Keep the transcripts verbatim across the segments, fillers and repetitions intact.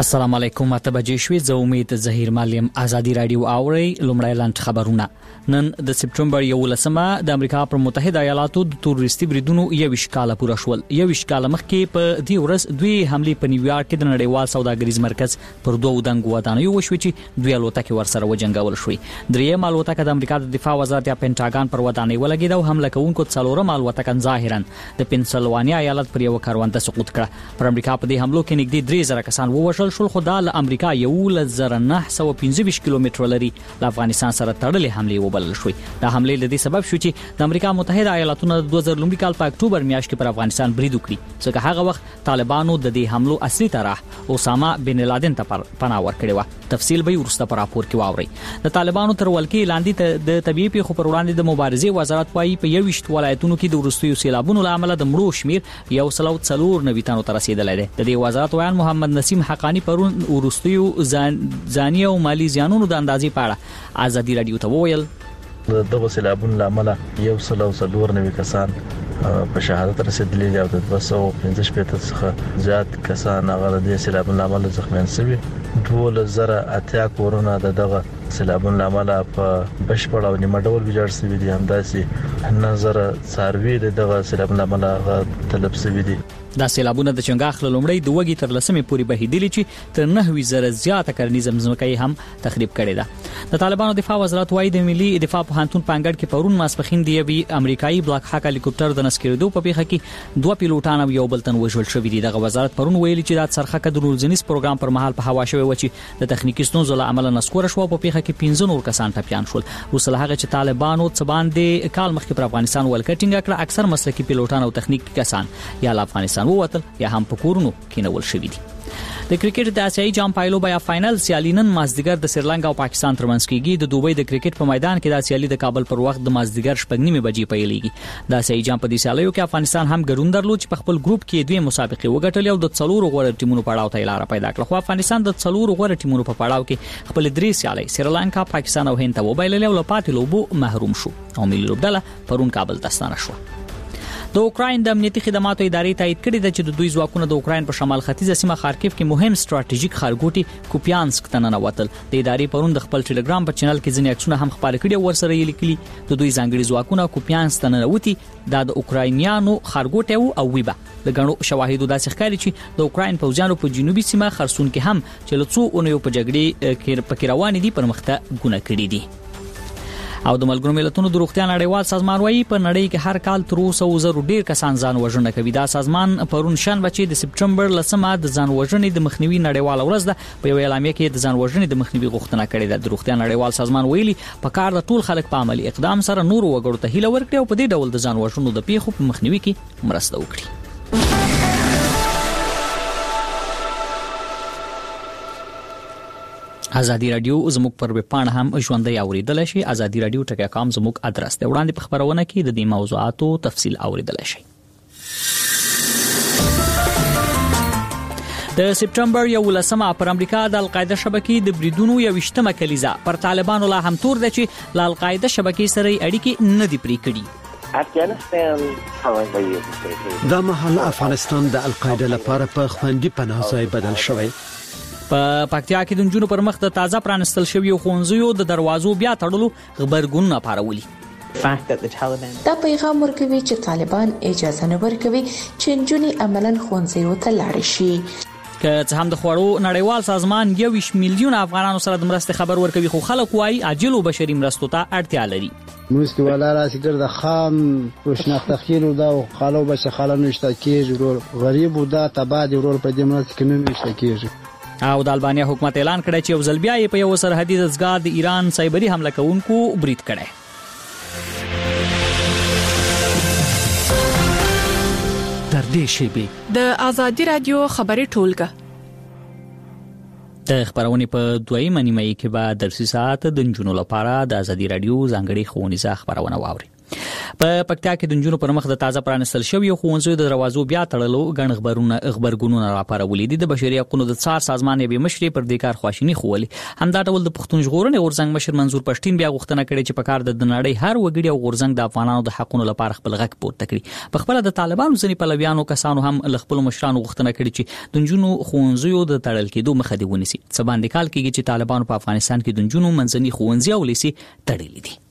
السلام علیکم. اته بجې شوې. زه امید ظهیر مالیم. ازادي رادیو اوري. لومړی لاند خبرونه. نن د سپټمبر یولسمه د امریکا پر متحده ایالاتو د تروریستي بریدونو یویش کاله پوره شول. یویش کاله مخکې په دې ورځ دوی حمله په نیویارک کې د نړیوال سوداګریز مرکز پر دوه دنګو ودانیو وشوي چې دوی الوتکې ورسره وجنګول شوې. دریم الوتکه د امریکا د دفاع وزارت یا پینټاګان پر ودانۍ ولګېده او حمله کوونکو څلورم الوتکه ظاهرا د پنسلوانیا ایالت پر یو کارونده سقوط کړه. پر امریکا په دې حملو کې نږدې درې زره کسان ووژل شول، خو د امریکا یو لزر نه سوه پنځه ویشت کیلومتره لري له افغانستان سره تړلې حمله وبلل شوې. دا حمله له دې سبب شو چې د امریکا متحده ایالاتونو د دوه زره لومړي کال په اکتوبر میاشت کې پر افغانستان برید وکړي، ځکه هغه وخت طالبانو د دې حملو اصلي طرح اسامه بن لادن ته پناه ورکړې و. تفصیل به ورسته پر راپور کې واوري. د طالبانو تر ولکې لاندې د طبيعي پیښو پر وړاندې د مبارزې وزارت وايي په یویشت ولایتونو کې د وروستیو سیلابونو له امله د مړو شمیر یو سل او څلور نوي تنو ته رسیدلی دی. د دې وزارت ویان محمد نسیم حقانی پرون وروستیو ځاني او مالی زیانونو د اندازې په اړه ازادي رادیو ته وویل دغه سیلابونو له امله یو سل او څلور نوي کسان په شهادت رسیدلي او د دوه سوه پنځه شپږ څخه زیات کسان هغه د سیلابونو له امله زخمیان شوي. دوه زره اتیا کورونه دغه سیلابونو له امله په بشپړ او نیمه ډول ویجاړ شوي دي. همداسې نظر څاروي دغه سیلابونو له امله تلف شوي دي. دا سیلابونه د چنګاخ له لومړی د وګي تر لسمې پورې بهیدلي چې تر نهه زره زیاته کرنیزه ځمکه هم تخریب کړې ده. د طالبانو دفاع وزارت وايي د ملي دفاع پوهنتون په انګړ کې پرون ماسپخین دی وی امریکایي بلاک هاک هلیکوپټر د نسکریدو په پیښه کې دوه پیلوټان او یو بل تن وژل شوي دي. دغه وزارت پرون ویلي چې د څرخه د روزنیز پروګرام پر مهال په هوا شوی و چې د تخنیکی ستونزو له امله نسکور شو. په پیښه کې پنځه نور کسان ټپيان شول. وسله هغه چې طالبانو څه باندې کال مخکې پر افغانستان ولکټینګ کړ، اکثر مسلکي پیلوټان او تخنیکی کسان یا له افغانستان ووتل یا هم په کورونو کې نول شوي دي. د کرکټ د آسیایي جام پایلو بیا فائنل سیالي نن مازدیګر د سریلانکا او پاکستان ترمنځ کیږي. د دوبۍ د کرکټ په میدان کې د سیالي د کابل پر وخت د مازدیګر شپږ نیمه بجې پیلېږي. د آسیایي جام په دې سیالیو کې افغانستان هم ګډون درلود چې په خپل ګروپ کې دوه مسابقې وګټلې او د څلورو غوړ ټیمونو پړاو ته لاره پیدا کړه. خو افغانستان د څلورو غوړ ټیمونو په پړاو کې خپل درې سیالي سریلانکا، پاکستان او هند ته وبایللې او له پاتې لوبو محروم شو. او ملي لوبډله پرون کابل ته ستانه شو. د اوکراین د امنیتي خدماتو ادارې تایید کړی دی چې د دوی ځواکونه د اوکراین په شمال ختیځه سیمه خارکیف کې مهم ستراتیژیک ښارګوټي کوپیانسک ته ننوتل. د ادارې پرون د خپل ټلګرام په چینل کې ځینې عکسونه هم خپاره کړي او ورسره یې لیکلي د دوی ځانګړي ځواکونه کوپیانسک ته ننوتي. دا د اوکراینیانو ښارګوټي او ویبا د غنو شواهدو داسې ښکاري چې د اوکراین پوځیانو په جنوبي سیمه خرسون کې هم چې له څو اونیو په جګړې کې پکې روان دي پرمختګونه کړي دي. او د ملګرو ملتونو د روغتیا نړیوال سازمان وايي په نړۍ کې هر کال تر اوسه زرو ډیر کسان ځان وژنه کوي. دا سازمان پرون شنبه چې د سپټمبر لسمه د ځان وژنې د مخنیوي نړیواله ورځ ده په یو اعلامیه کې د ځان وژنې د مخنیوي غوښتنه کړې ده. د روغتیا نړیوال سازمان ویلي په کار د ټول خلک په عملی اقدام سره نور وګړو ته هیله ورکړي او په دې ډول د ځان وژنو د پیښو په مخنیوي کې مرسته وکړي. ازادي رادیو زموږ پر ویب پاڼه هم ژوندۍ اوریدلای شي. ازادي رادیو ټکی کام زموږ ادرس دی. وړاندې په خبرونه کې د دې موضوعاتو تفصیل اوریدلای شي. د سپټمبر یولسمه پر امریکا د القاعده شبکې د بریدونو یویشتمه کلیزه پر طالبانو لا هم تور ده چې له القاعده شبکې سره اړیکې نه دي پرې کړي. دا مهال افغانستان د القاعده لپاره په خوندي پناه ځای بدل شوی. په پکتیا کې د جنونو پر مخ د تازه پرانستل شوی خونځیو د دروازو بیا تړلو خبرګونونه پارولي. دا پیغام ورکوي چې طالبان اجازه نه ورکوي چې جنونی عملاً خونځیو ته لاړ شي. که څه هم د خوړو نړیوال سازمان یویش میلیون افغانانو سره د مرستې خبر ورکوي، خو خلک وايي عاجل او بشري مرستو ته اړتیا لري. مرستې ولا راسي ګرځه خام روشناختخیلو دا خالو بچ خالانو نشته کېږي، غریب او دا تبادل ورور په دې مرسته کې نه نشته کېږي. او د البانیا حکومت اعلان کړی چې یو ځل بیا په یو سرحدي دستګاه د ایران سایبری حمله کوونکو برید کړی. تر دې شیبې د ازادي رادیو خبري ټولګه د خبرونه په دویمه نیمه کې به درسي ساعت د جنونو لپاره د ازادي رادیو ځانګړي ښوونیزه خبرونه واوري. په پکتیا کې د نجونو پر مخ د تازه پرانستل شوی ښوونځیو د دروازو بیا تړلو غن خبرونه خبرګونونه راپارولې دي. د بشري حقوقو د څار سازمان یې مشري پر دې کار خواشیني خوولې. همدا ډول د پښتون ژغورنې غورځنګ مشر منظور پښتين بیا غوښتنه کړې چې په کار د نړۍ هر وګړي او غورځنګ د افغانانو د حقوقو لپاره خپل غږ پورته کړي. په خپل د طالبانو ځنې پلویانو کسانو هم ل خپل مشرانو غوښتنه کړې چې د نجونو ښوونځیو د تړل کېدو مخه دی ونیسي. څه باندې کال کېږي چې طالبانو په افغانستان کې د نجونو منځني ښوونځي او لیسې تړلي دي.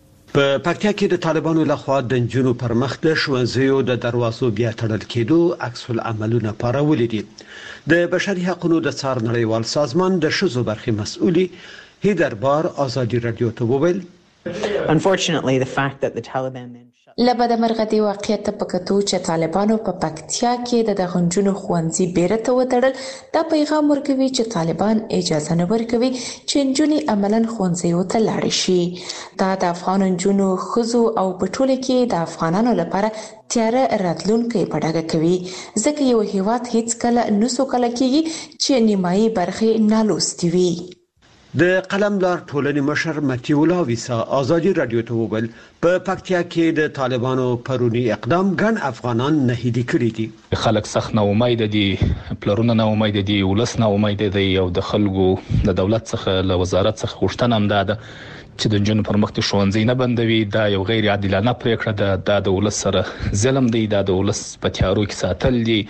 په پکتیا کې د طالبانو لخوا د نجونو پر مخ د ښوونځیو د دروازو بیا تړل کېدو عکس العملونه پارولې دي. د بشري حقوقو د څار نړیوال سازمان د ښځو برخې مسؤلي هیدر بار ازادي رادیو ته وویل Unfortunately, the fact that the Taliban then لبد مرغدي واقعیت په کتو چې طالبانو په پکتیا کې د دغنجونو خوانزي بیرته وتړل دا پیغام ورکوي چې طالبان اجازه نه ورکوي چې نجونې عملاً خوانزي ته لاړ شي. دا د افغان نجونو خزو او بټوله کې د افغانانو لپاره تیاره راتلونکي پډاګه کوي ځکه یو هیواد هیڅ کله نسو کله کېږي چې نیمایي برخې نالوستي وي. د قلمدار ټولنې مشر متیو لاویسا ازادي رادیو ته وویل په پکتیا کې د طالبانو پرونی اقدام ګڼ افغانان نهیدي کړي دي. خلک سخت نه امید دي، پلرونه نه امید دي، ولس نه امید دي او د خلکو د دولت څخه له وزارت څخه غوښتنه هم ده چې د جنونو پر مخ ته ښوونځي نه بندوي. دا یو غیر عادلانه پریکړه ده. د ولس سره ظلم دی، دا د ولس په تیارو کې ساتل دي.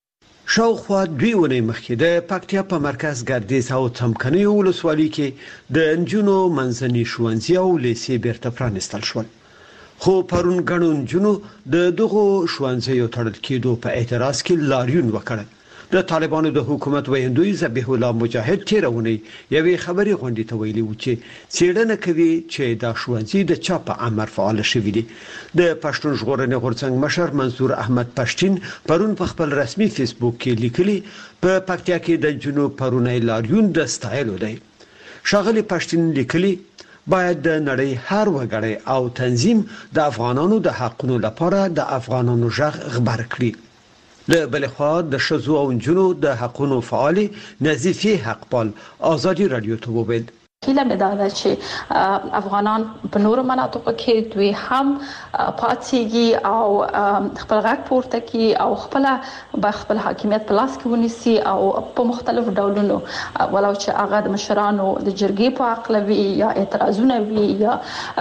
شاوخوا دوی ونې مخکې د پکتیا په مرکز ګردیز او څمکني ولسوالۍ کې د نجونو منځني ښوونځي او لیسې بیرته پرانستل شول. خو پرون ګڼو نجونو د دغو ښوونځیو تړل کېدو په اعتراض کې لاریون وکړ. د طالبانو د حکومت ویندوی ذبیح الله مجاهد تیرونی یوې خبري غونډې ته ویلي و چې څېړنه کوي چې دا ښوونځي د چا په امر فعال شوي دي. د پښتون ژغورنې غورځنګ مشر منظور احمد پښتين پرون په خپل رسمي فیسبوک کې لیکلي په پکتیا کې د جنو پرونی لاریون د ستایلو دی. شاغلي پښتين لیکلي باید د نړۍ هر وګړی او تنظیم د افغانانو د حقوقو لپاره د افغانانو ژغ خبر کړي. له بل خوا د شذو او نجونو د حقوقو فعال نظیفه حقپال ازادي رادیو ته وویل هیله مې دا ده چې افغانان په نورو مناطقو کې دوی هم پاتېږي او خپل غږ پورته کوي او خپل به خپل حاکمیت په لاس کې ونیسي او په مختلفو ډولونو ولو چې هغه د مشرانو د جرګې په عقل وي یا اعتراضونه وي یا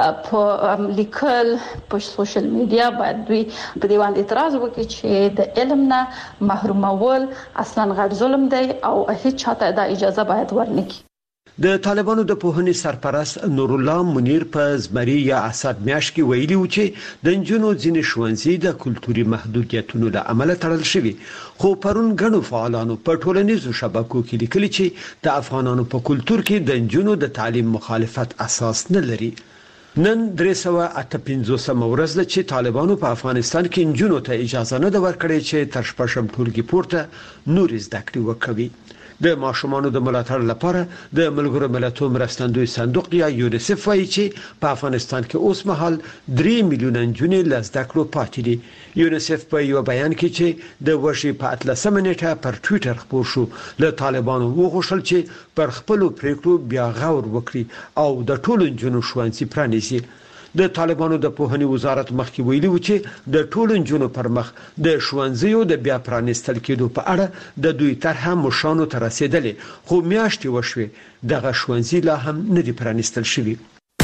په لیکل په سوشل میډیا باید دوی په دې باندې اعتراض وکړي چې د علم نه محرومول اصلا غیر ظلم دی او هیڅ چاته دا اجازه باید ورنکړي. د طالبانو د پوهنې سرپرست نور الله منیر په زمری یا اسد میاش کې ویلي و چې د نجونو ځینې ښوونځي د کلتوري محدودیتونو له امله تړل شوي. خو پرون غنو فعالانو په ټولنیزو شبکو کې لیکلي چې د افغانانو په کلتور کې د نجونو د تعلیم مخالفت اساس نه لري. نن درې سوه اته پنځوسمه ورځ ده چې طالبانو په افغانستان کې نجونو ته اجازه نه ده ورکړې چې تر شپږم ټولګي پورته نور زده کړې وکړي. د ماشومانو د ملاتړ لپاره د ملګرو ملتونو مرستندوی صندوق یا یونیسف وايي چې په افغانستان کې اوس مهال درې میلیونه نجونې له زده کړو پاتې دي. یونیسف په یو بیان کې چې د ورشي په اتلسمه نیټه پر ټوئیټر خپور شو له طالبانو وغوښتل چې پر خپل پریکړو بیا غور وکړي او د ټولو نجونو ښوونځي پرانیزي. د طالبانو د پوهنې وزارت مخکې ویلي و چې د ټولو نجونو پر مخ د ښوونځیو د بیا پرانستل کېدو په اړه د دوی طرحه مشرانو ته رسیدلې خو میاشتې وشوې دغه ښوونځي لا هم نه دي پرانستل شوي.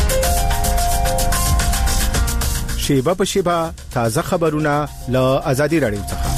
شیبه په شیبه تازه خبرونه له ازادي رادیو څخه.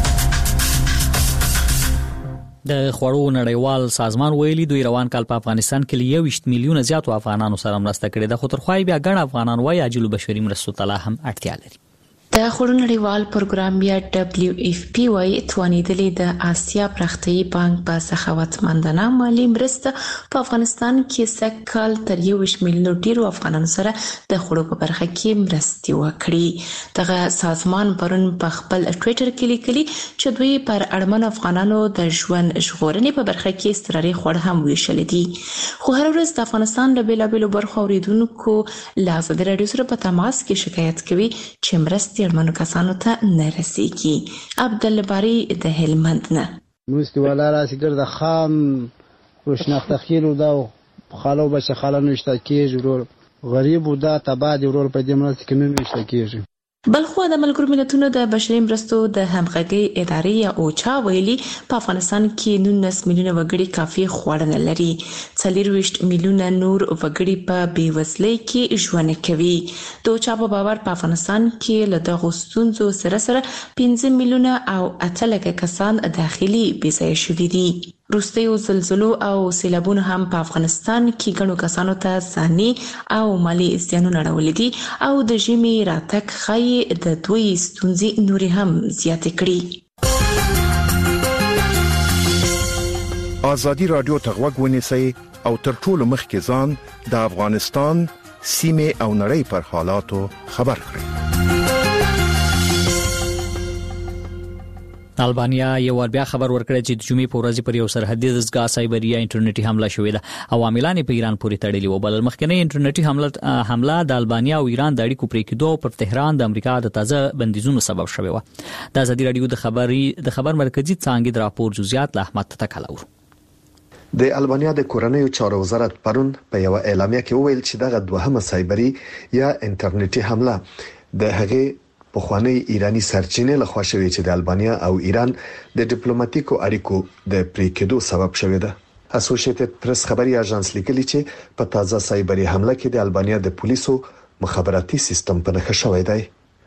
د خوړو نړیوال سازمان ویلي دوی روان کال په افغانستان کې یو ویشت میلیونه زیاتو افغانانو سره مرسته کړې ده. خو تر خوای بیا ګڼ افغانان وایي عاجل بشري مرستو ته هم اړتیا لري. د خوړو نړیوال پروګرام یا دبليو اف پی وايي توانیدلې د آسیا پرختي بانک په سخاوتمندانه مالی مرسته په افغانستان کې سکهال تر یو ویشت میلیونه ډیرو افغانانو سره د خوړو په برخه کې مرستې وکړي. دغه سازمان پرون په خپل ټوئیټر کې لیکلي چې دوی پر اړمن افغانانو د ژوند ژغورنې په برخه کې استراري خوړ هم ویشل دي. خو هر ورځ د افغانستان له بیلابیلو برخو اوریدونکو له ازادي رادیو سره په تماس کې شکایت کوي چې مرستې اړمنو کسانو ته نه رسیږي. عبدالباری د هلمند نه موستی والا راسی ګرد خام روشناخته خیلو دا خالو بچه خاله نشته کېږي ورور غریب و دا تبا دی ورور په دې مرسته کې نه نشته کېږي. بلخو د ملګرو ملتونو د بشري مرستو د همغږي ادارې یا اوچا ویلي په افغانستان کې نولس میلیونه وګړي کافي خواړه نه لري. څلورویشت میلیونه نور وګړي په بیوزلۍ کې ژوند کوي. د اوچا په باور په افغانستان کې له دغو ستونزو سره سره پنځه میلیونه او اته لکه کسان داخلي بېځایه شوي دي. وروستیو زلزلو او سیلابونو هم په افغانستان کې ګڼو کسانو ته ځاني او مالي زیانونه اړولي دي او د ژمي راتګ ښایي د دوی ستونزې نورې هم زیاتې کړي. ازادي رادیو ته غوږ ونیسئ او تر ټولو مخکې ځان د افغانستان سیمه او نړۍ پر حالاتو خبر کړئ. البانیا یو ور بیا خبر ورکړی چې د جمعې په ورځ پر یو سرحدي دستګاه سایبري یا انټرنیټي حمله شوې ده. عواملان په ایران پورې تړلي و. بل مخکنی انټرنیټي حمله حمله د البانیا او ایران د اړیکو پرې کېدو پر تهران د امریکا د تازه بندیزونو سبب شوې و. د ازادي رادیو د خبري د خبر مرکزی څانګې د راپور جزئیات له احمد تکلاور. د البانیا د کورنیو چارو وزارت پرون په یو اعلامیه کې وویل چې دغه دوهمه سایبري یا انټرنیټي حمله د هغه په خواني ایرانی سرچینې له خوا شوې چې د البانیا او ایران د ډیپلوماټیکو اړیکو د پریکېدو سبب شوې ده. اسوسییټډ پریس خبري اژانس لیکلي چې په تازه سایبري حمله کې د البانیا د پولیسو مخابراتي سیستم په نښه شوی دی.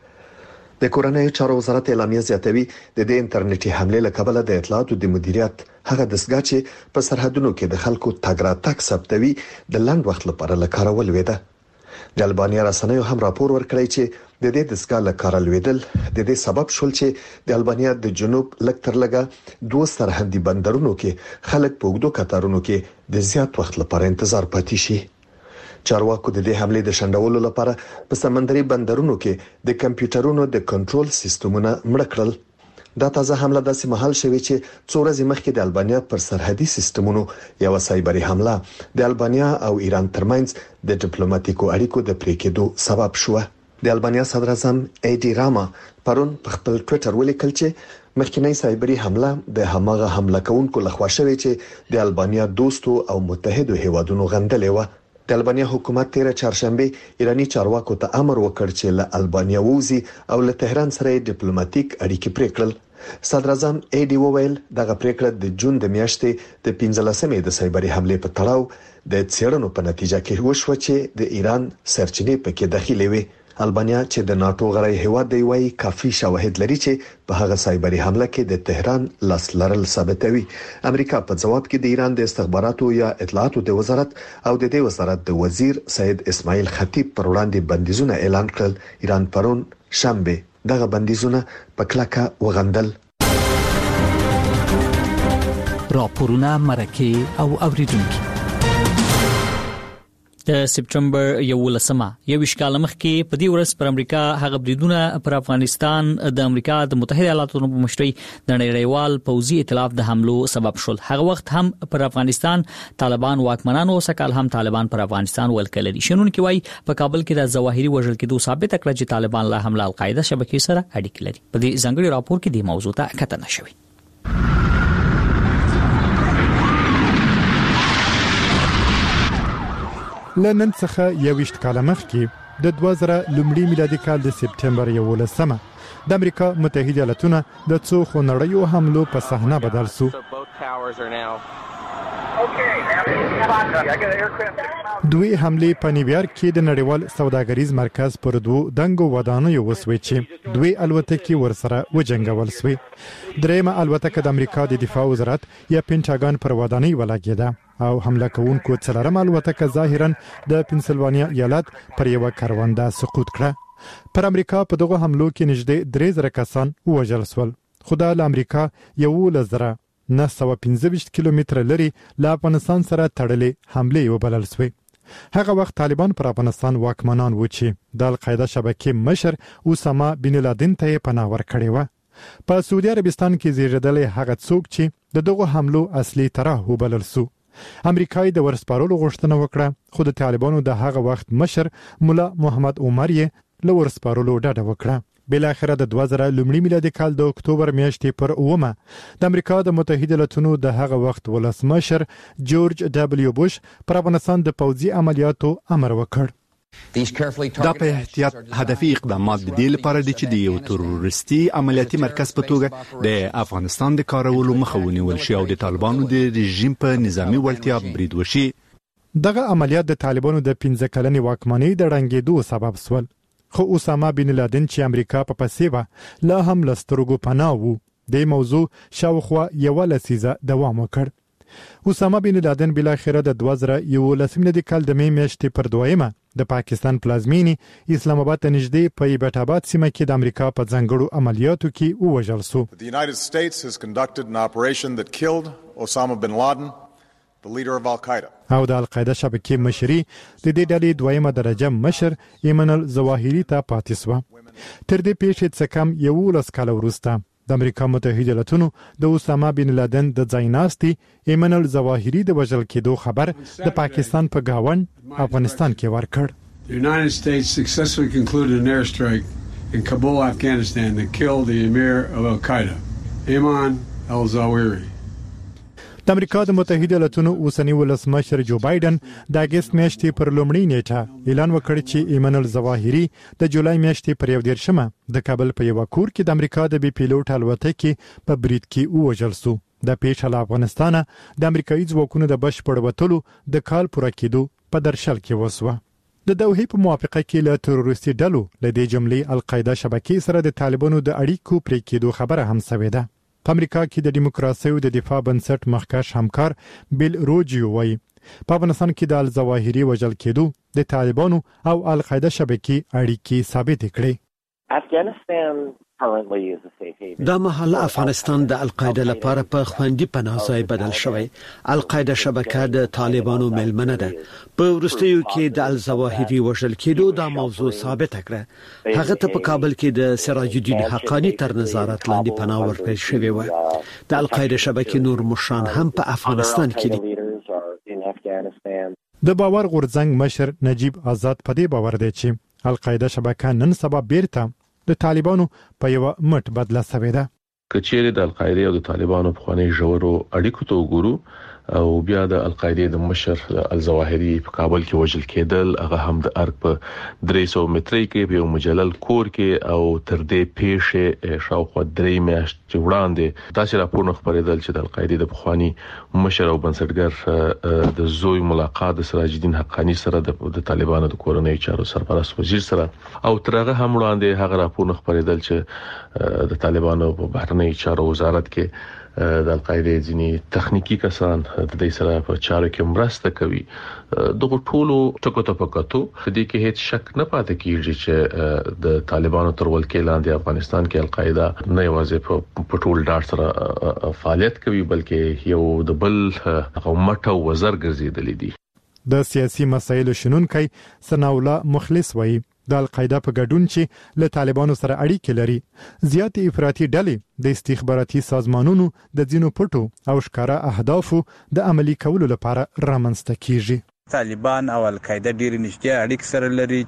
د کورنیو چارو وزارت اعلامیه زیاتوي د دې انټرنیټي حمله له کبله د اطلاعاتو د مدیریت هغه دستګاه چې په سرحدونو کې د خلکو تګ راتګ ثبتوي د لنډ وخت لپاره له کار ولويده. د البانیا رسنیو هم راپور ورکړی چې د دې دستګاه له کار لویدل د دې سبب شول چې د البانیا د جنوب لکتر لګه دوه سرحدي بندرونو کې خلک په وګړو کتارونو کې د زیات وخت لپاره انتظار پاتې شي. چارواکو د دې حمله د شندولو لپاره په سمندري بندرونو کې د کمپیوټرونو د کنټرول سیستمونه مړ کړل. دا تازه حمله داسې مهال شوې چې څو ورځې مخکې د البانیا پر سرحدي سیستمونو یو سایبري حمله د البانیا او ایران ترمنځ د ډیپلوماټیکو اړیکو د پریکېدو سبب شو. د البانیا صدر اعظم ایډی راما پرون په خپل ټوئیټر ولیکل چې مخکنی سایبري حمله د هماغه حمله کوونکو لخوا شوې چې د البانیا دوستو او متحدو هیوادونو غندلې و. د البانیا حکومت تیر چهارشنبه ایرانی چارواکو ته امر وکړ چې له البانیا ووزي او له تهران سره ډیپلوماټیک اړیکې پرې کړل. صدر اعظم ایډی وویل دغه پریکړه د جون د میاشتې د پنځلسمې د سایبري حمله په تړاو د څېړنو په نتیجه کې وشو چې د ایران سرچینې پکې داخلي وي. البانیا چې د ناتو غړی هیواد دی وايي کافي شواهد لري چې په هغه سایبري حمله کې د تهران لاس لرل ثابتوي. امریکا په جواب کې د ایران د استخباراتو یا اطلاعاتو د وزارت او د دې وزارت د وزیر سید اسماعیل خطیب پر وړاندې بندیزونه اعلان کړل. ایران پرون شنبه دغه بندیزونه په کلکه وغندل. راپورونه مرکه او اوریدونکو د سپټمبر یولسمه یو کال مخکې په دې ورځ پر امریکا هغه بریدونه پر افغانستان د امریکا د متحده ایالاتو په مشرۍ د نړیوال پوځي ائتلاف د حملو سبب شول. هغه وخت هم پر افغانستان طالبان واکمنانو او سکهال هم طالبان پر افغانستان ولکل دي. شنونکي وایي په کابل کې د ظواهري وژل کېدو ثابت کړ چې طالبان له حمله القاعده شبکې سره اړیکې لري. په دې ځنګړي راپور کې د موضوع ته کتنه شوې. لنن څخه یوشت کال مخکې د دوه زره لومړي میلادي کال د سپټمبر یولسمه د امریکا متحده ایالاتونو د څو خونړیو حملو په صحنه بدل شو. دوی حمله په نیویارک کې د نړیوال سوداګریز مرکز پر دوه دنګو ودانیو وسوي چې دوی الوتکې ورسره وجنګول شوې. درېمه الوتکه د امریکا د دفاع وزارت یا پینټاګون پر ودانۍ ولګېده او حمله کوونکو څلورم الوتکه ظاهرا د پنسلوانیا ایالت پر یو کرونده سقوط کړه. پر امریکا په دغه حملو کې نږدې درې زره کسان ووژل شول. خدا له امریکا یولس زره نه سوه پنځه ویشت کیلومتره لري له افغانستان سره تړلې حمله وبلل شوې. هغه وخت طالبان پر افغانستان واکمنان و چې د القاعده شبکې مشر اسامه بن لادن ته پناه ورکړی و. په سعودي عربستان کې زیږیدلې هغه څوک چې د دغه حملو اصلي طرح وبلل شو. امریکای د ورسپارلو غوښتنه وکړه خو د طالبانو د هغه وخت مشر مولا محمد عمر یې له ورسپارلو ډډه وکړه. بل اخره د دوه زره لومړي میلادي کال د اکتوبر میاشتې پر اومه د امریکا د متحده ایالاتونو د هغه وخت ولسمشر جورج دبلیو بوش پر افغانستان د پوځي عملیاتو امر وکړ. دا په احتیاط هدفي اقدامات د دې لپاره دي چې د یو تروریستي عملیاتي مرکز په توګه د افغانستان د کارولو مخه ونیول شي او د طالبانو د رژیم په نظامی وړتیا برید وشي. دغه عملیات د طالبانو د پنځه کلنې واکمنۍ د ړنګېدو سبب شول. خو اسامه بن لادن چې امریکا په پسې و لا هم لسترګو پناه وو. د موضوع شاوخوا یو لسیزه دوام وکړ. اسامه بن لادن بل اخره د دوه زره یولسم د کال د می میاشتې پر دویمه د پاکستان پلازمینی اسلام آباد ته نږدې په ایبټ آباد سیمه کې د امریکا په ځنګړو عملیاتو کې ووژل شو. The United States has conducted an operation that killed Osama bin Laden, the leader of Al-Qaeda. او د القاعده شبکې مشري د دې ډلې دویمه درجه مشر ایمن الظواهری ته پاتې شو. تر دې پیښې څخه کم یولس کال وروسته د امریکا متحده ایالاتونو د اسامه بن لادن د ځایناستي ایمن الظواهری د وژل کېدو خبر د پاکستان په گاوند افغانستان کې ورکړ. The United States successfully concluded an airstrike in Kabul, Afghanistan that killed the emir of Al-Qaeda, Ayman al-Zawahiri. د امریکا د متحده ایالاتونو اوسنی ولسمشر جو بایدن د اگست میاشتې پر لومړۍ نیټه اعلان وکړ چې ایمن الظواهری د جولای میاشتې پر یو دیرشمه د کابل په یو کور کې د امریکا د بي پیلوټ الوتکې په برید کې ووژل شو. د پیښه له افغانستانه د امریکایي ځواکونو د بشپړ وتلو د کال پوره کېدو په درشل کې وسوه. د دوحې په موافقه کې له تروریستي ډلو له دې جملې القاعده شبکې سره د طالبانو د اړیکو پرې کېدو خبره هم شوې ده. په امریکا کې د دیموکراسي او د دفاع بنسټ مخکښ همکار بیل روجیو وایي په افغانستان کې د الظواهری وژل کېدو د طالبانو او القاعده شبکې اړیکې ثابت کړې. دا مهال افغانستان د القاعده لپاره په خوندي پناه ځای بدل شوی. القاعده شبکه د طالبانو ملمنه ده. په ورستیو کې د الظواهری وژل کېدو دا موضوع ثابت کړه. هغه ته په کابل کې د سراج الدین حقانی تر نظارت لاندې پناه ورکړل شوی و. د القاعده شبکې نور مشران هم په افغانستان کې دي. د باور غورځنګ مشر نجیب آزاد په دې باور دی چې القاعده شبکه نن سبا بیرته د طالبانو په یو مټ بدله شوې ده. کچېره د القاعده او د طالبانو په خواني ژورو اړیکو ته وګورو او بیا د القاعده د مشر الظواهری په کابل کې وژل کېدل هغه هم د ارګ په درې سوه مترۍ کې په یو مجلل کور کې او تر دې پیښې شاوخوا درې میاشتې وړاندې داسې راپورونه خبرېدل چې د القاعده د پخوانی مشر او بنسټګر د زوی ملاقات د سراج الدین حقانی سره د طالبانو د کورنۍ چارو سرپرست وزیر سره او تر هغه هم وړاندې هغه راپورونه خبرېدل چې د طالبانو په بهرنۍ چارو وزارت کې د القاعده ځینی تخنیکی کسان د دې سره په چارو کې مرسته کوي. دغه ټولو ټکو ته پکاتو د دې کې هیڅ شک نه پاتې کیږي چې د طالبانو تر ولکې لاندې افغانستان کې القاعده نه یوازې په ټول ډار سره فعالیت کوي بلکې یو د بل قومټ او وزر ګرځیدلې دي. د سیاسي مسایلو شنونکي ثناءالله مخلص وایي د القاعده په ګډون چې له طالبانو سره اړیکې لري زیات افراطي ډلې د استخباراتي سازمانونو د ځینو پټو او ښکارا اهدافو د عملي کولو لپاره رامنځته کیږي. طالبان او القاعده ډېر نږدې اړیکې سره لري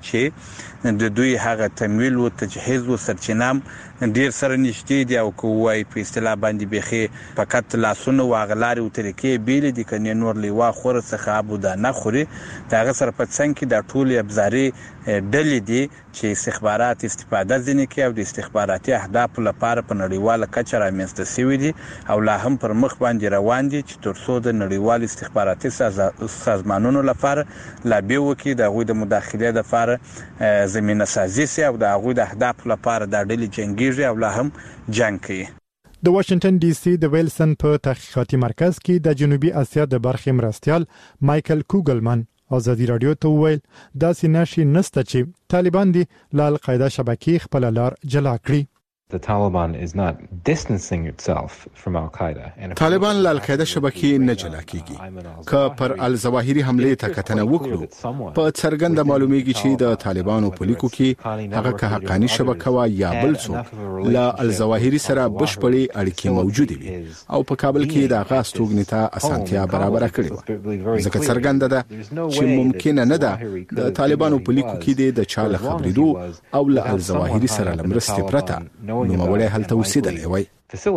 چې د دوی هغه تمویل او تجهیز او سرچینام ډېر سره نږدې دي او کوی په اصطلاح باندې بيخي فقط لاسونه واغلاري او طریقې بیل دي کني نور لیوا خور څخه ابودا نه خوري داغه سره په څنګه کې د ټولي ابزاري ډلې دي چې استخبارات استفاده ځنی کوي او د استخباراتي اهداف لپاره په نړیواله کچه رامنځته شوی دي او لا هم پر مخ باندې روان دي چې ترڅو د نړیوال استخباراتي سازمانونو لپاره لا به وکي د غوي د مداخله لپاره زمينه سازي سي او د غوي د اهداف لپاره د ډلې جنگي او لا هم جنگ کوي. د واشنگټن ډي سي د ویلسن په تحقیقاتي مرکز کې د جنوبي اسیا د برخې مرستيال مايكل کوګلمن ازادي رادیو ته ویل دا سیناشي نسته چې طالبان دي له القاعده شبکې خپل لار جلا کړی. The Taliban is not distancing itself from Al-Qaeda. طالبان له القاعده شبکې نه جلا کیږي. که پر الظواهری حمله ته کتنه وکړو په څرګنده معلومیږي چې د طالبانو په لیکو کې هغه که حقانی شبکه وا یا بل څوک له الظواهری سره بشپړي اړیکې موجوده وي او په کابل کې د غاز توګنې ته اسانتیا برابر کړې و. ځکه څرګنده ده چې ممکن نه ده د طالبانو په لیکو کې د چاله خبرېدو او له الظواهری سره لمرستې پرته نوموړی هلته اوسېدلی وای.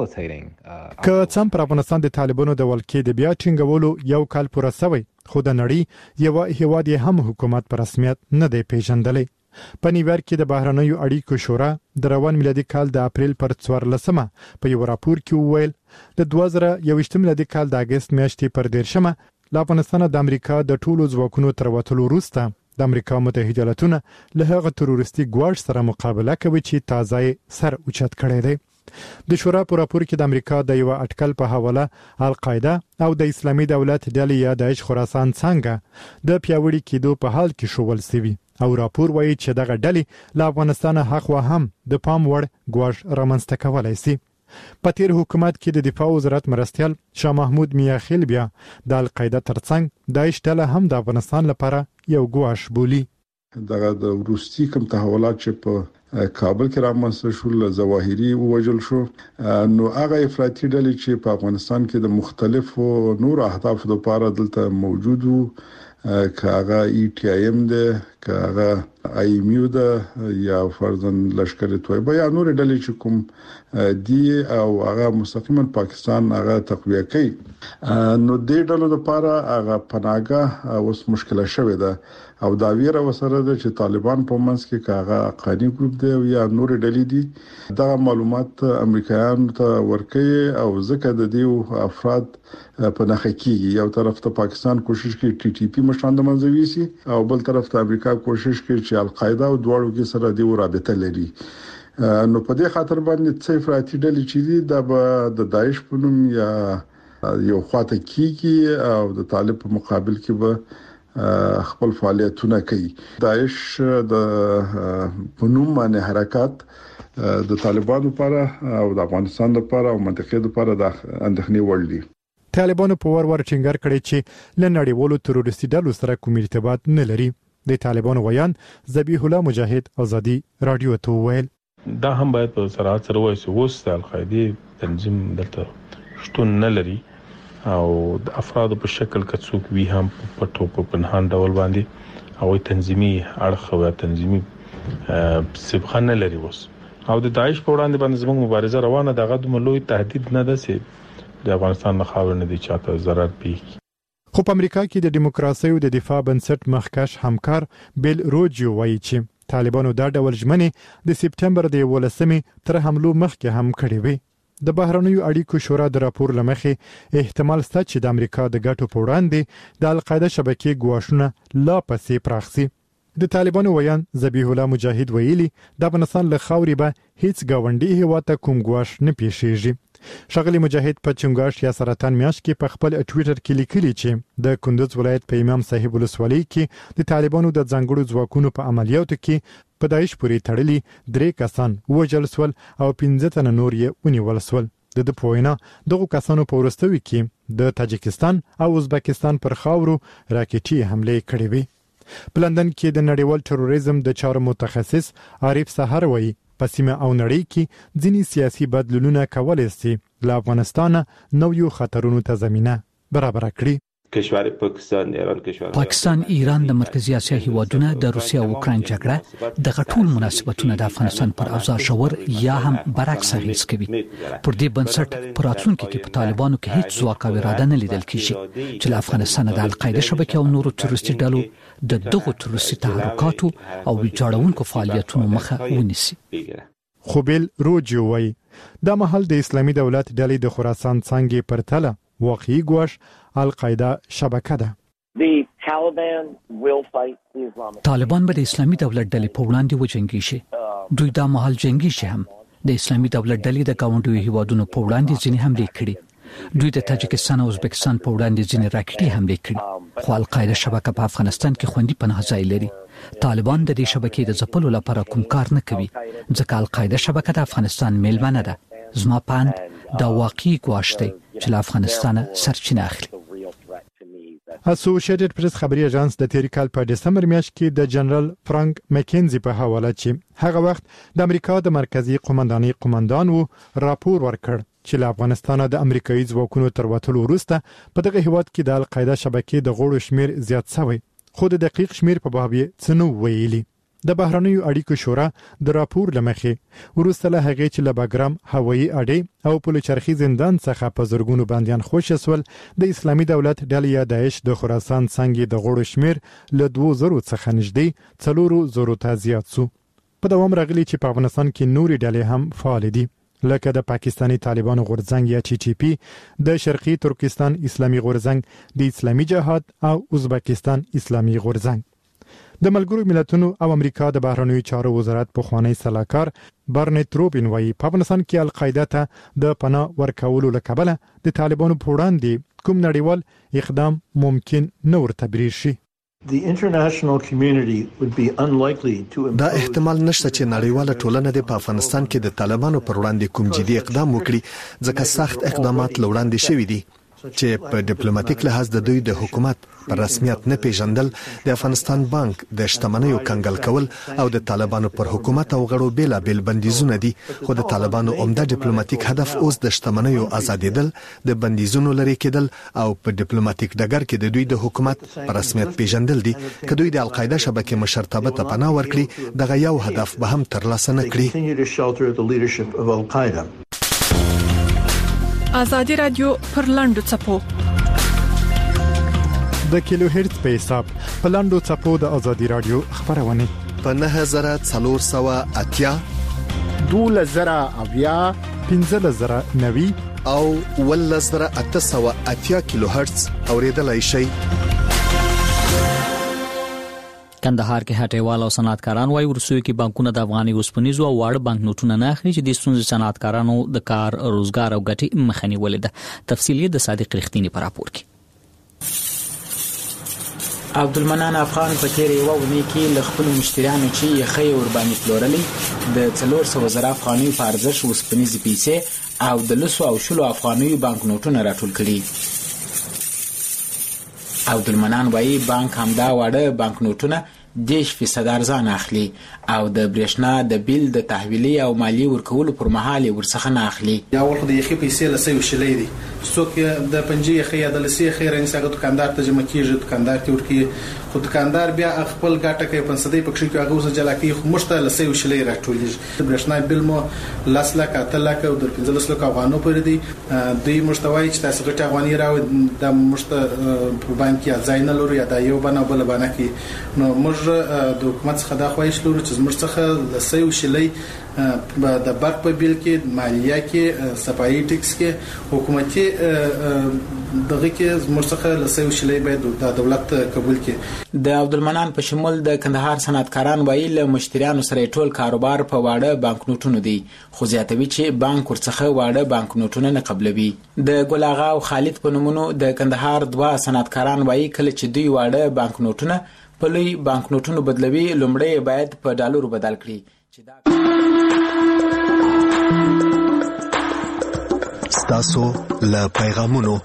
که څم پر افغانستان د طالبانو د ولکې د بیا ټینګولو یو کال پوره شوی، خو د نړۍ یو هیواد هم حکومت پر رسمیت نه دی پیژندلی. په نیویارک کې د بهرنیو اړیکو شورا د روان میلادي کال د اپریل پر څوارلسمه په یو راپور کې وویل د دوه زره یوویشت میلادي کال د اگست میاشتې پر دیرشمه له افغانستان د امریکا د ټولو ځواکونو تر وتلو وروسته د امریکا متحده ایالاتونه له هغه تروریستي ګواښ سره مقابله کوي چې تازه سر اوچت کړی دی. د شورا په راپور کې د امریکا د یو اټکل په حواله القاعده او د اسلامي دولت ډلې یا داعش خراسان څنګه د پیاوړي کېدو په حال کې شول سوي او راپور وایي چې دغه ډلې له افغانستان حق هم د پام وړ ګواښ رامنځته کولای شي. په تیر حکومت کې د دفاع وزارت مرستیال شاه محمود میاخیل بیا د القاعده ترڅنګ داعش ډله هم د افغانستان لپاره یو ګواښ بولي. دغه د روسي کوم تحولات چې په کابل کې رامنځته شول ظواهري ووجل شو، نو هغه افراطي ډلې چې په افغانستان کې د مختلفو نور اهداف لپاره دلته موجود وو، کاغه ای ټی ایم ده، کاغه ایمیو ده یا فرضاً لشکر طیبه یا نور ډلې چې کوم دی او هغه مستقیما پاکستان هغه تقویه کوي، نو دې ډلو لپاره هغه پناهګاه اوس مشکله شوې ده او دا ویره وسره ده چې طالبان په منځ کې کاغه قانی ګروپ دی یا نور ډلې دي. دا معلومات امریکایانو ته ورکړي او ځکه د دې افراد په نخښه کېږي. یو طرف ته پاکستان کوشش کوي ټي ټي پی مشان د منځوي سي او بل طرف ته امریکا کوشش کوي چې القاعده او دواړو کې سره دی رابطه لري. نو په دې خاطر باندې څه افراطي ډلې چې دي د د داعش په نوم یا یو خواته کیږي او د طالب په مقابل کې به خپل فعالیتونه کوي. داعش د پنوم باندې حرکت د طالبانو لپاره او د افغانستان لپاره او منطقې لپاره د اندېښنې وړ دي. طالبانو په ور ور ټینګار کړی چې لنړیوالو تروریستي ډلو سره کوم ارتباط نه لري. د طالبانو ویان ذبیح الله مجاهد ازادي رادیو ته ویل دا هم باید په صراحت سره وایي چې اوس د القاعده تنظیم دلته شتون نه لري او د افرادو په شکل کې څوک وی هم په پټو په پنهان ډول باندې او تنظیمي اړخ او تنظیمي سبخه نه لري اوس او د داعش په وړاندې باندې زموږ مبارزه روانه ده. غو د ملوي تهدید نه ده چې د افغانستان نه خاور نه دي چاته ضرر پیږي. خو په امریکا کې د دیموکراسي او د دفاع بنسټ مخکښ همکار بیل روجو وایي چې طالبانو دا ډول ژمنې د سپټمبر د یولسمې تر حملو مخکې هم کړې وي. د بهرنیو اړیکو شورا د راپور لمخې احتمال شته چې د امریکا د ګټو په وړاندې د القاعده شبکې ګواښونه لا پسې پراخ شي. د طالبانو ویان ذبیح الله مجاهد ویلي د افغانستان له خاورې به هیڅ گاونډي هیواد ته کوم ګواښ نه پیښیږي. شغلی مجاهد په چنګاش یا سرطان میاشت کې په خپل ټوئیټر کې لیکلي چې د کندوز ولایت په امام صاحب ولسوالۍ کې د طالبانو د ځانګړو ځواکونو په عملیاتو کې په داعش پورې تړلي درې کسان وژل شول او پنځه تنه نور یې ونیول شول. د د پوینا دغه کسانو په ورستوي کې د تاجکستان او ازبکستان پر خاورو راکټي حمله کړې وي. په لندن کې د نړیوال تروریزم د چارو متخصص عارف سحر وایي په سیمه او نړۍ کې ځینې سیاسي بدلونونه کولای شي له افغانستان نویو خطرونو ته زمينه برابر کړي. کشور پاکستان ایران کشور پاکستان ایران د مرکزی اسیا هیوادونو د روسیا او اوکراین جګړه د غټول مناسبتونه د افغانستان پر اوضاع شور یا هم برعکس اغیز کوي. پر دې بنسټ پر راتلونکي کې په طالبانو کې هیڅ ځواک او اراده نه لیدل کیږي چې له افغانستان د القاعده شبکې او نورو تروریستي ډلو د دغو تروریستي تحرکاتو او ویجاړونکو فعالیتونو مخه ونیسي. خوبیل روجو وایي د محل د اسلامي دولت ډلې د خراسان څنګه پر تله واقعي ګواښ القاعده شبکه ده. طالبان به د اسلامي دولت ډلې په وړاندې وجنګي شي. دوی دا محل جنگي شي هم د اسلامي دولت ډلې د گاونډیو هیوادونو په وړاندې ځینې حملې کړې. دوی د تاجکستان او ازبکستان په وړاندې ځینې راکټي حملې کړې. خو القاعده شبکه په افغانستان کې خوندي پناه ځای لري. طالبان د دې شبکې د ځپلو لپاره کوم کار نه کوي ځکه القاعده شبکه د افغانستان میلمنه ده. زما پاند دا واقعي ګواښ دی چې له افغانستان سرچینه اخلي. اسوسییټډ پریس خبري اژانس د تیر کال په دسمبر میاشت کې د جنرال فرانک مکینزي په حواله چې هغه وخت د امریکا د مرکزی قومندانۍ قومندان وو راپور ورکړ چې له افغانستان د امریکایي ځواکونو تر وټولو وروسته په دغه هیواد کې د القاعده شبکې د غړو شمیر زیات شوی، خو د دقیق شمیر په باب یې څه نو ویلي. د بهرنیو اړیکو شورا د راپور لمخې وروسته له هغې چې له باګرام هوایي اډې او پلچرخي زندان څخه په زرګونو بنديان خوشي سول د اسلامي دولت ډلې یا داعش د خراسان څنګه د غړو شمیر له دوه زره څخه نږدې څلورو زره ته زیات شو. په دوام راغلی چې په افغانستان کې نوري ډلې هم فعال دي لکه د پاکستانی طالبانو غورځنګ یا ټي ټي پی، د شرقي ترکستان اسلامي غورځنګ، د اسلامي جهاد او ازبکستان اسلامي غورځنګ. د ملګرو ملتونو او امریکا د بهرنیو چارو وزارت په خوانی سلاکار برنټ روبین وایي په افغانستان کې القاعده ته د پناه ورکولو لکبله د طالبانو په وړاندې کوم نړیوال اقدام ممکن نه ورته بریښ شي. دا احتمال نشته چې نړیواله ټولنه د افغانستان کې د طالبانو پر وړاندې کوم جدي اقدام وکړي ځکه سخت اقدامات لوړاندې شوي دي چې په ډیپلوماټیک لحاظ د دوی د حکومت پر رسمیت نه پیژندل، د افغانستان بانک د شتمنیو کنګل کول او د طالبانو پر حکومت او غړو بیل بیل بندیزونه دي. خو د طالبانو عمده ډیپلوماټیک هدف اوس د شتمنیو آزادېدل، د بندیزونو لري کېدل او په ډیپلوماټیک ډګر کې د دوی د حکومت پر رسمیت پیژندل دي. که دوی د القاعده شبکې مشرتابه ته پناه ورکړي دغه یو هدف به هم ترلاسه نه کړي. آزادی رادیو پر لاندو چپو د کیلو هرتز په حساب په لاندو چپو د آزادی رادیو خبرونه په نه هزار څلور سوه اتیا، دوه زره اویا، پنځه زره نوي او ول زره اته سوه اتیا کیلو هرتز اوریدلای شي. کندهار کې هټیوال او صنعتکاران وايي ورسوي کې بانکونه د افغاني اوسپنیزو او واړه بانک نوټونه نه اخلي چې د ستونزې صنعتکارانو د کار روزګار او ګټې مخه نیولې ده. تفصیلی د صادق رښتینی پر راپور کې. عبدالمنان افغان په تیر یو ونې کې ل خپل مشتریانو چې یې خې ور باندې پلورلې د څلور سوه زره افغاني په ارزښت اوسپنیزې پیسې او د لسو او شلو افغاني بانک نوټونه راټول کړي. عبدالمنان وایي بانک همدا واړه بانک نوټونه دیش فیصد ارزان اخلي او د برېښنا د بیل د تحویلي او مالی ورکولو پر مهال ورڅخه نه اخلي. یا ورته د یخي پیسې لسې وشلې دي څوک د پنځه یخي یا د لسې خیر انسان دکاندار ته جمع کیږي، دکاندار ته ورکی خو دکاندار بیا خپل ګټه کوي پنځه دې پکښې کې هغه وسه جلا کوي خو مشته لسې وشلې راټولېږي. د برېښنا بیل مو لاس لک اته لک او د پنځه لس لک افغانو پر دي دوی مشتوي چې تاسو ګټه افغاني راو د مشته په بانک یا ځای نه لري یا د یو بنا بل بنا کې نو موږ د حکومت څخه دا خواهش لرو چې زموږ څخه د سیو شلې د برق په بیل کې، مالیه کې، صفایي ټیکس کې، حکومتي دغه کې زموږ څخه د سیو شلې باید د دولت قبول کړي. د عبدالمنان په شمول د کندهار صنعتکاران وایي له مشتریانو سره ټول کاروبار په واړه بانک نوټونو دی خو زیاتوي چې بانک ورڅخه واړه بانک نوټونه نه قبلوي. د ګل آغا او خالد په نومونو د کندهار دوه صنعتکاران وایي کله چې دوی واړه بانک نوټونه په لوی بانک نوټونو بدلوي لومړی باید په ډالرو بدل کړي. ستاسو له پیغامونو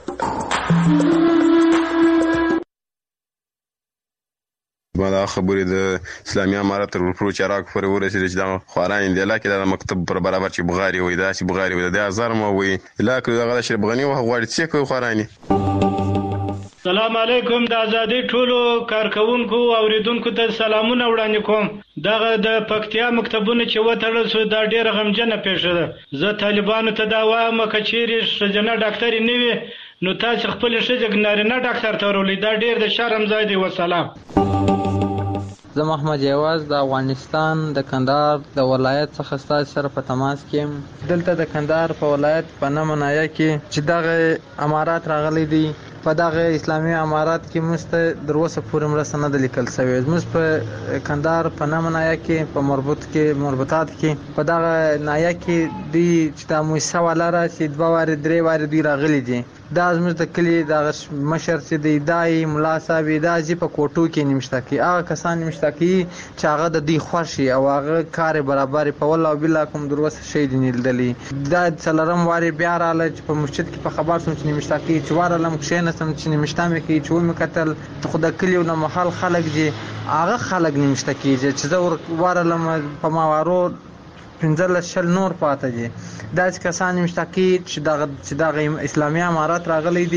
دا خبرې د اسلامي امارت تر ورپرو چراغ پورې ورسېدې چې دا خواران دی لا کې د مکتب پر برابر چې بغاري وي دا چې بغاري وي د هزار مو وي لا کې دغه شرب غني وه غواړي چې کوي خواراني. سلام علیکم د ازادي ټولو کارکونکو او اوریدونکو ته سلامونه وړاندې کوم. دغه د پکتیا مکتبونه چې وتړل شو دا ډیره غمجنه پیښه ده. زه طالبانو ته دا وایم که چیرې ښځینه ډاکټرې نه وي نو تاسو خپل ښځې نارینه ډاکټر ته ورولئ دا ډیر د شرم ځای دی. وسلام. زه محمد یواز د افغانستان د کندهار د ولایت څخه ستاسو سره په تماس کې دلته د کندهار په ولایت په نمنایا کې چې دغه امارات راغلي دي په دغه اسلامي امارات کې مسته دروسه پورې مرسته نه لیکل شوی. زموږ په کندهار په نمنایا کې په مربوط کې مربوطات کې په دغه نایا کې دی چې د موسی ولاره چې دوه واره درې واره دی راغلي دي. دا زموږ د کلی د مشر چې دی دای ملا صاحب دا چې په کوټو کې نمشته کې هغه کسان نمشته کې چې هغه د دې خوشي او هغه کار برابر په والله بالله کوم دروسه شي دی نیلدلی. دا څلرم واره بیا رااله چې په مسجد کې په خبر سم چې نمشته کې چې واره لم کښینه سم چې نمشته مې کې چې و مې قتل خو د کلی نه محل خلک دي هغه خلک نمشته کې چې زه واره لم په ماوارو پنځه شل نور پاتې دي. دا چې کسان مشتاقي چې دغه چې دغه اسلامي امارات راغلي دي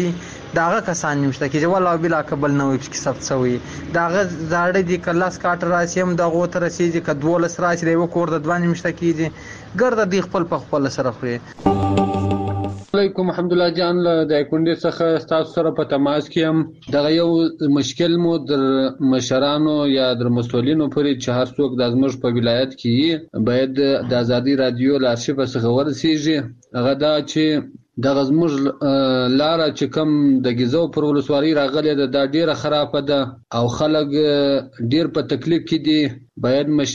داغه کسان نشته کې والله بلا قبل نه وي چې ثبت شوی داغه زاړه دي کلاس کاټ راسیم دغه تر رسیدي کډول سره چې یو کور د دوه نشته کېږي ګرځ دی خپل په خپل سره خوري. علیکم حمد الله جان د کونډې څخه تاسو سره په تماس کې هم دغه یو مشکل مو در مشرانو یا در مسولینو پورې چې هر څوک د زموږ په ولایت کې باید د ازادي رادیو لارشیف څخه ورسیږي هغه دا چې دغه زموږ لاره چې کوم د گیزو پر ولسوالۍ راغلي ده دا ډیره خرابه ده او خلک ډیر په تکلیف کې دي باید